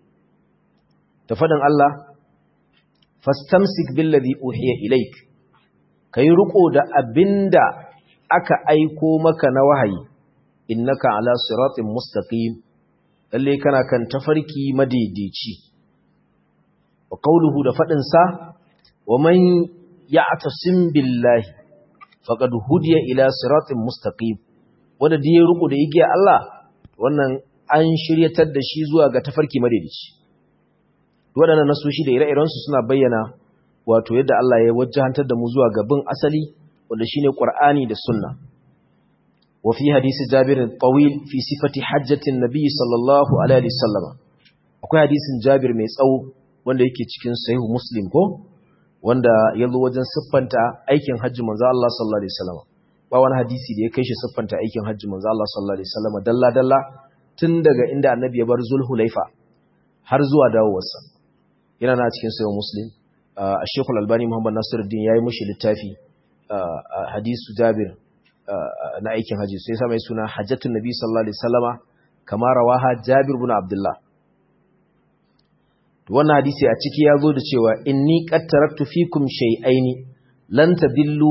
Da faɗin Allah, fastamsik billadhi uhiya ilaik, kai riko da abinda aka aiko maka na wahayi, innaka ala siratin mustaqim, lalle kana kan tafarki madaidaici. Wa qawluhu, da fadin sa, wa man ya'tasim billahi faqad hudiya ila siratin mustaqim, wanda da ya ruku da igiya Allah, wannan an shiryatar da shi zuwa ga tafarki madaidaici. Waɗannan nasoshi da ire-iren su suna bayyana wato yadda Allah ya wajjantar da mu zuwa ga bin asali wanda shine Qur'ani da Sunna. Wa fi hadisi Jabir al-tawil fi sifati hajjatin nabiy sallallahu alaihi wasallam, akwai hadisin Jabir mai tsawo wanda yake cikin sahih Muslim ko wanda yazo wajen siffanta aikin hajji manzo Allah sallallahu alaihi wasallam. Ba wani hadisi da ya kai shi siffanta aikin hajji manzo Allah sallallahu alaihi wasallam dalla dalla tun daga inda annabi ya bar Zulhulaifa har zuwa dawowarsa. Yana na cikin sahih Muslim. Sheikh Al-Albani Muhammad Nasiruddin yayi mushi littafi hadisu Jabir na aikin haji, sai sa mai suna Hajjatun Nabi sallallahu alaihi wasallama kama rawaha Jabir ibn Abdullah. Wannan hadisi a ciki ya zo da cewa inni qad taraktu fikum shay'aini lan tadillu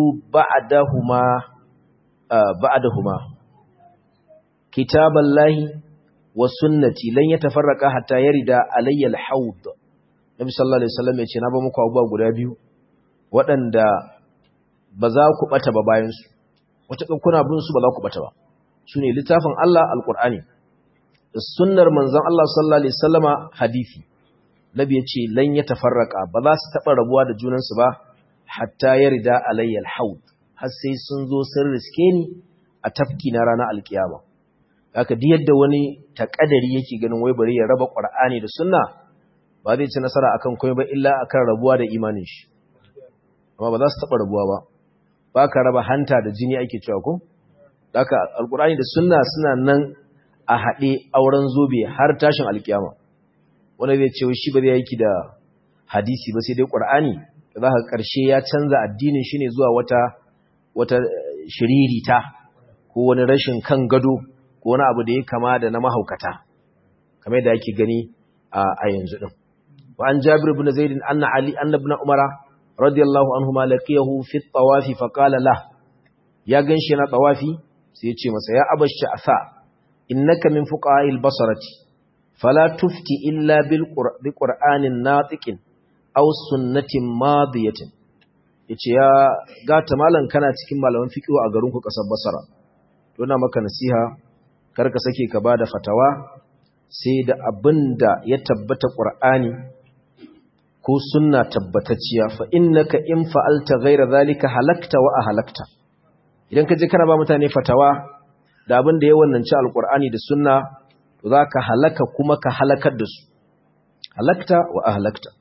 ba'dahuma kitaballahi wa sunnati lan yatafarraqa hatta yarida alayya al-hawd. Nabi sallallahu alaihi wasallam ya ce na ba muku abubuwa guda biyu waɗanda ba za ku bata ba bayan su, wata kuna bin su ba za ku bata ba. Sune littafin Allah Al-Qur'ani da sunnar manzon Allah sallallahu alaihi wasallama hadisi. Nabi ya ce lan ya tafarraka, ba za su taɓa rabuwa da junansu ba hatta yarda alayya al-hawd har sai sun zo sun riske ni a tafki na ranar alkiyama. Haka duk yadda wani takadari yake ganin wai bari ya raba Qur'ani da sunna ba zai ci nasara akan komai ba illa akan rabuwa da imanin shi. Amma ba za su taba rabuwa ba. Ba ka raba hanta da jini ake cewa ko? Haka alqur'ani da sunna suna nan a haɗe auren zobe har tashin alkiyama. Wanda zai ce shi ba zai yaki da hadisi ba sai dai Qur'ani, da za ka ƙarshe ya canza addinin shi ne zuwa wata shiririta ko wani rashin kan gado ko wani abu da ya kama da na mahaukata kamar da yake gani a yanzu din. Wa an Jabir ibn Zaid anna ibn Umar radiyallahu anhuma laqiyahu fi at-tawaf fa qala la, ya ganshi na tawafi sai ya ce masa ya abashi asa innaka min fuqaha'il basrati fala tufti illa bil qur'anin natiqin aw sunnatin madiyatin. Yace ya gata malan kana cikin malaman fiqh a garin ku kasar Basra, to ina maka nasiha kar ka sake ka bada fatawa sai da abinda ya tabbata Qur'ani ko sunna tabbatacciya, fa innaka in fa'alta ghayra zalika halakta wa ahlakta. Idan ka je kana ba mutane fatawa da abinda ya wannanci alqur'ani da sunna, to zaka halaka kuma ka halakar da su. Halakta wa ahlakta.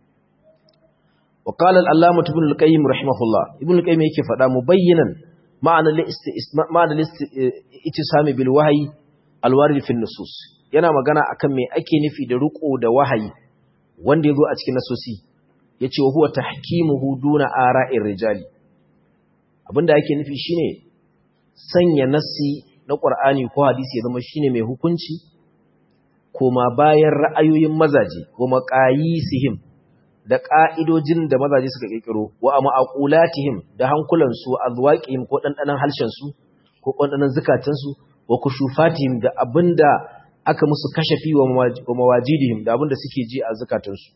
وقال العلامة ابن القيم رحمه الله، ابن القيم yake faɗa mubayyinan ma'ana al-ittisam bil wahyi al-warid fi an-nusus. Yana magana akan me ake nufi da ruko da wahayi wanda yazo a cikin nasosi. Yace wa huwa tahkimuhu duna ara'ir rijali. Abinda ake nufi shine sanya nassi na Qur'ani ko hadisi ya zama shine mai hukunci koma bayan ra'ayoyin mazaje ko maqayisihim da ƙa'idojin da mazaje suka ƙirƙiro, wa a ma'aƙulatihim da hankulansu, a zuwaƙihim ko ɗanɗanan harshensu, ko ɗanɗanan zukatansu, wa kushufatihim da abin da aka musu kashafi wa mawajidihim da abin da suke ji a zukatansu.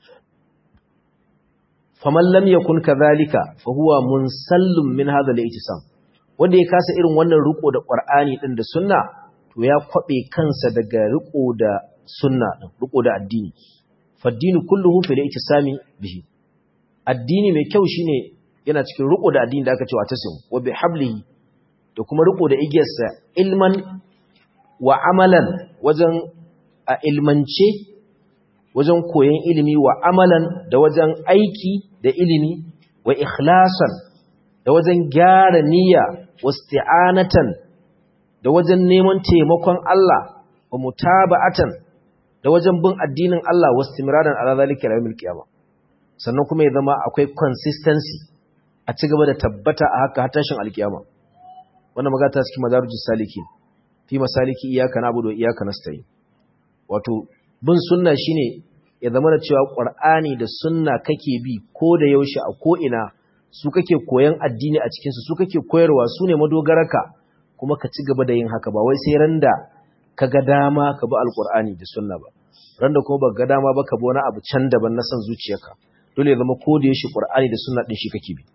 Faman lam yakun kadhalika fa huwa munsallun min hadha al-i'tisam. Wanda ya kasa irin wannan riko da Qur'ani din da sunna, to ya kwabe kansa daga riko da sunna din, riko da addini. Faddini kulluhu fi al-i'tisami bihi. Addini mai kyau shine yana cikin riko da addini da aka ce wa tasim wa bihablihi, da kuma riko da igiyarsa ilman wa amalan, wajen a ilmance, wajen koyon ilimi, wa amalan da wajen aiki da ilimi, wa ikhlasan da wajen gyara niyya, wa isti'anatan da wajen neman taimakon Allah, wa mutaba'atan da wajen bin addinin Allah, wa istimraran ala zalika ila yawmil qiyamah. Sannan kuma ya zama akwai consistency a ci gaba da tabbata a haka har tashin alkiyama. Wannan magana ta cikin madarijus salikin fi masaliki iyyaka na'budu wa iyyaka nasta'in. Wato bin sunna shine ya zama da cewa Qur'ani da sunna kake bi ko da yaushe a ko ina, su kake koyan addini a cikin su kake koyarwa, su ne madogararka, kuma ka ci gaba da yin haka, ba wai sai randa kaga dama ka bi alqur'ani da sunna ba, randa kuma ba ga dama ba ka bi wani abu can daban na san zuciyarka. Dole ya zama ko da yaushe Qur'ani da sunna din shi kake bi.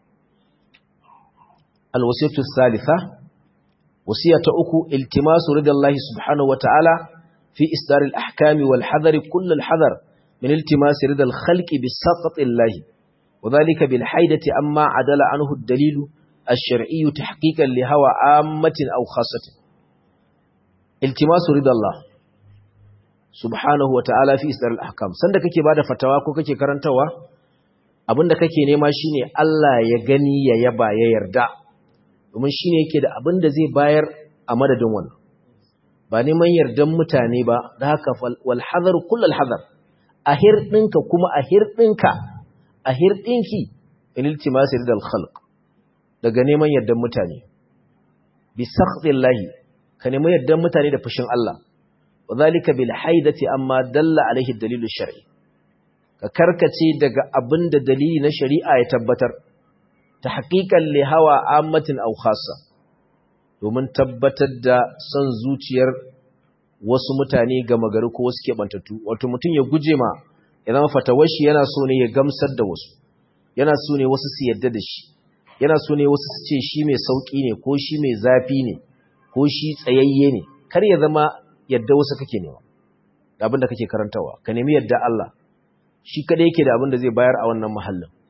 Al-wasiyatu thalitha, wasiyata uku, iltimasu ridallahi subhanahu wa ta'ala fi isdar al-ahkam wal hadar kull al-hadar min iltimasi ridal khalqi bi saqatillahi, wa dhalika bil haidati amma adala anhu ad-dalil ash-shar'i tahqiqan li hawa ammatin aw khassatin. Iltimasu ridallah subhanahu wa ta'ala fi isdar al-ahkam. Sanda kake bada fatawa ko kake karantawa, abinda kake nema shine Allah ya gani, ya yaba, ya yarda, domin shine yake da abinda zai bayar a madadin wannan, ba neman yardan mutane ba. Da haka wal hadar kullal hadar, ahir dinka kuma ahir dinka, ahir dinki in iltimasi ridal khalq, daga neman yardan mutane, bi sakhdillahi, ka nemi yardan mutane da fushin Allah. Wadhalika bil haidati amma dalla alaihi dalilu shar'i, ka karkace daga abinda dalili na shari'a ya tabbatar, tahqiqan li hawa ammatin aw khassa, domin tabbatar da son zuciyar wasu mutane ga magari ko wasu kebantattu. Wato mutum ya guje ma ya zama fatawashi yana so ne ya gamsar da wasu, yana so ne wasu su yadda da shi, yana so ne wasu su ce shi mai sauki ne, ko shi mai zafi ne, ko shi tsayayye ne. Kar ya zama yadda wasu kake nema da abin da kake karantawa, ka nemi yadda Allah shi kada yake da abin da zai bayar a wannan mahallin.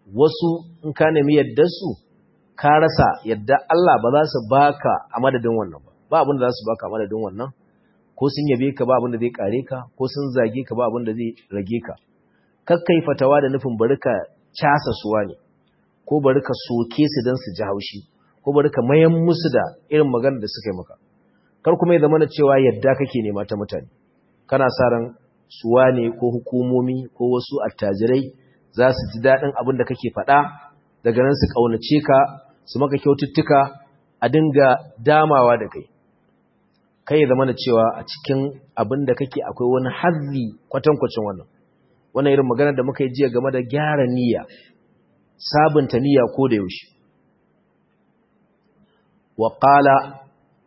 wasu in ka nemi yaddar su ka rasa yadda Allah ba za su baka a madadin wannan ba abin da za su baka a madadin wannan, ko sun yabe ka ba abin da zai kare ka, ko sun zage ka ba abin da zai rage ka. Kakkai fatawa da nufin bari ka casa suwa ne, ko bari ka soke su don su ji haushi, ko bari ka mayan musu da irin maganar da suka yi maka. Kar kuma ya zama na cewa yadda kake nema ta mutane, kana sa ran suwa ne ko hukumomi ko wasu attajirai za su ji daɗin abin da kake faɗa, daga nan su ƙaunace ka, su maka kyaututtuka, a dinga damawa da kai. Kai ya zama na cewa a cikin abin da kake akwai wani hazzi kwatankwacin wannan. Wannan irin magana da muka yi jiya game da gyara niyya, sabunta niyya ko da yaushe. Wa qala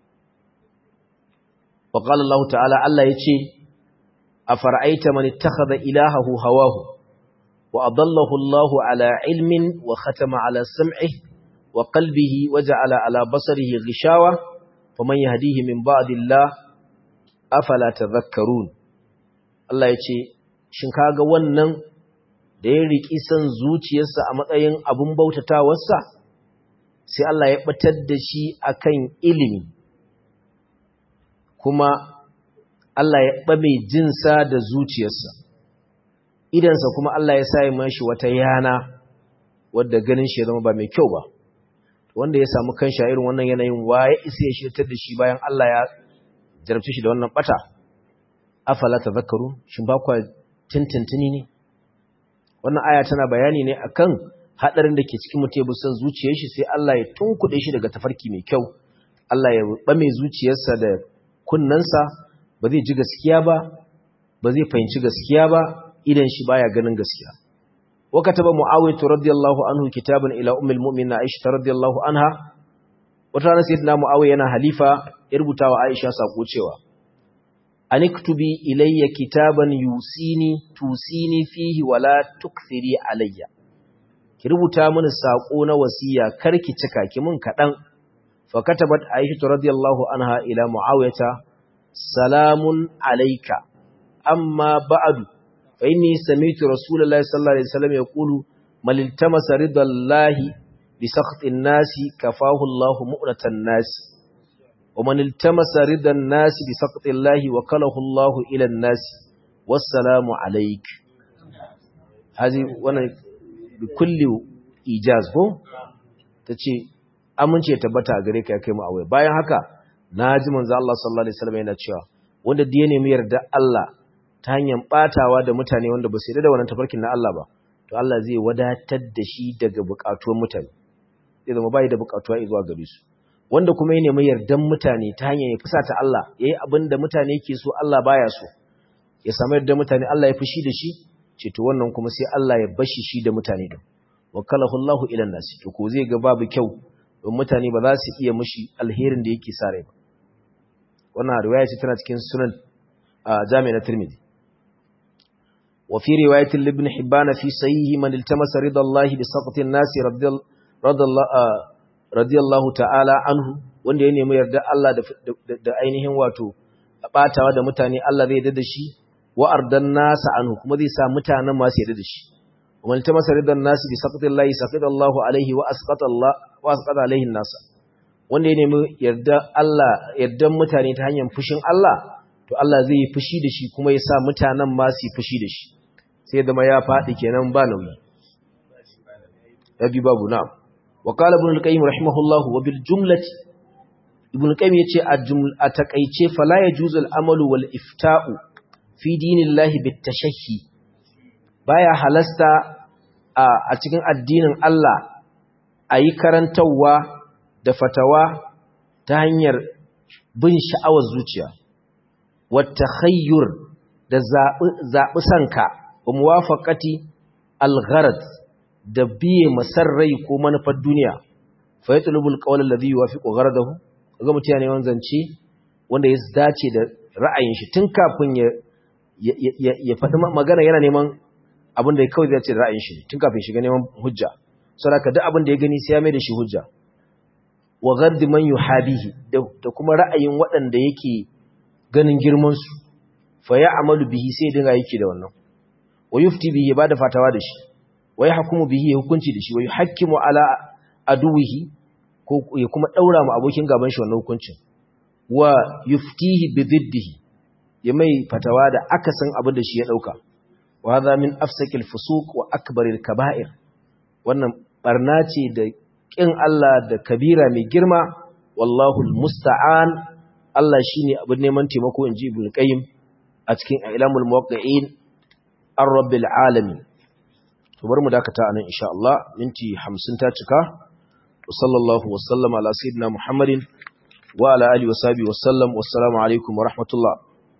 Allah ta'ala, Allah yace afara'aita man ittakhadha ilahahu hawahu wa adallahu Allahu ala ilmin wa khatama ala sam'ihi wa qalbihi wa ja'ala ala basarihi ghishawa faman yahdihi min ba'dillah afala tadhakkarun. Allah yace shin kaga wannan da ya riki san zuciyarsa a matsayin abun bautatawarsa, sai Allah ya batar da shi akan ilimi, kuma Allah ya ɓame jinsa da zuciyarsa, idansa kuma Allah ya sa mashi wata yana wadda ganin shi ya zama ba mai kyau ba. Wanda ya samu kanshi a irin wannan yanayin, waye isa ya shirtar da shi bayan Allah ya jarabce shi da wannan bata? Afala tadhakkaru, shin ba kwa tintintini ne? Wannan aya tana bayani ne akan hadarin da ke cikin mutum ya san zuciyar shi, sai Allah ya tunkuɗe shi daga tafarki mai kyau. Allah ya ɓame zuciyarsa da kunnansa, ba zai ji gaskiya ba, ba zai fahimci gaskiya ba, idan shi baya ganin gaskiya. Wa kataba Muawiyah radiyallahu anhu kitaban ila ummul mu'minin Aisha radiyallahu anha. Wata rana sayyidina Muawiyah yana halifa, ya rubuta wa Aisha sako cewa aniktubi ilayya kitaban tusini fihi wala tukthiri alayya. Ki rubuta mini sako na wasiya, karki cika ki mun kadan. Fa katabat Aisha radiyallahu anha ila Muawiyah, salamun alayka, amma ba'du fa inni sami'tu rasulullahi sallallahu alaihi wasallam yaqulu man iltamasa ridallahi bi sakhtin nasi kafahu Allahu mu'natan nasi, wa man iltamasa ridan nasi bi sakhtillahi wakalahu Allahu ila an-nasi, wassalamu alayk. Hazi wannan bi kulli ijaz ko tace amince tabbata gare ka kai mu awai. Bayan haka naji manzo Allah sallallahu alaihi wasallam yana cewa wanda da ya nemi yarda Allah ta hanyar batawa da mutane wanda ba su yarda da wannan tafarkin na Allah ba, to Allah zai wadatar da shi daga bukatun mutane, zai zama bai da bukatuwa zuwa gare su. Wanda kuma ya nemi yardan mutane ta hanyar ya fusata Allah, yayi abin da mutane ke so Allah baya so, ya samu yardan mutane Allah ya fushi da shi, ce to wannan kuma sai Allah ya bashi shi da mutane din. Wakalahu Allahu ila nasi, to ko zai ga babu kyau don mutane ba za su iya mishi alherin da yake sare ba. Wannan riwaya ce tana cikin sunan Jami' na Tirmidhi. Wa fi riwayatin Ibn Hibban fi sahihi man iltamasa ridallahi bi saqtin nasi radiyallahu ta'ala anhu, wanda ya nemi yarda Allah da ainihin wato batawa da mutane, Allah zai yarda da shi, wa ardan nasa anhu, kuma zai sa mutanen masu yarda da shi. Wa man iltamasa ridan nasi bi saqtillahi saqidallahu alaihi wa asqata alaihi nasa, wanda ya nemi yardan mutane ta hanyar fushin Allah, to Allah zai yi fushi da shi kuma ya sa mutanen ma su yi fushi da shi, sai zama ya faɗi kenan ba nauyi. Yabi babu na. Wa qala ibn al-qayyim rahimahullah, wa bil jumlati, ibn al-qayyim yace a takaice fala yajuzu al-amalu wal ifta'u fi dinillahi bit tashahhi, baya halasta a cikin addinin Allah ayi karantawa da fatawa ta hanyar bin sha'awar zuciya, wata khayyur da zaɓi sanka, wa muwafaƙati algharad da biye masarrai ko manufar duniya, fa ya tulubul ƙaunar da zai wafi ƙogar da hu, ga mutu ya neman zance wanda ya dace da ra'ayin shi tun kafin ya faɗi magana, yana neman abin da kawai zai ce da ra'ayin shi tun kafin shiga neman hujja, saboda duk abin da ya gani sai ya mai da shi hujja. Wa gardi man yuhabihi, da kuma ra'ayin waɗanda yake ganin girman su, fa ya'malu bihi, sai dinga yake da wannan. Wa yufti bihi, ba da fatawa da shi. wa yahkumu bihi hukunci da shi wa yuhakkimu ala aduwihi ko ya kuma daura mu abokin gaban shi wannan hukuncin wa yuftihi bi diddihi ya mai fatawa da akasin abin da shi ya dauka wa hadha min afsakil fusuq wa akbaril kaba'ir wannan barna ce da kin Allah da kabira mai girma wallahu almusta'an Allah shine abin neman taimako inji Ibn Qayyim a cikin Ilamul Muwaqqi'in ar-Rabbil Alamin to bari mu dakata anan insha Allah minti 50 ta cika wa sallallahu wa sallama ala sayyidina Muhammadin wa ala alihi wa sahbihi wa sallam wassalamu alaikum wa rahmatullah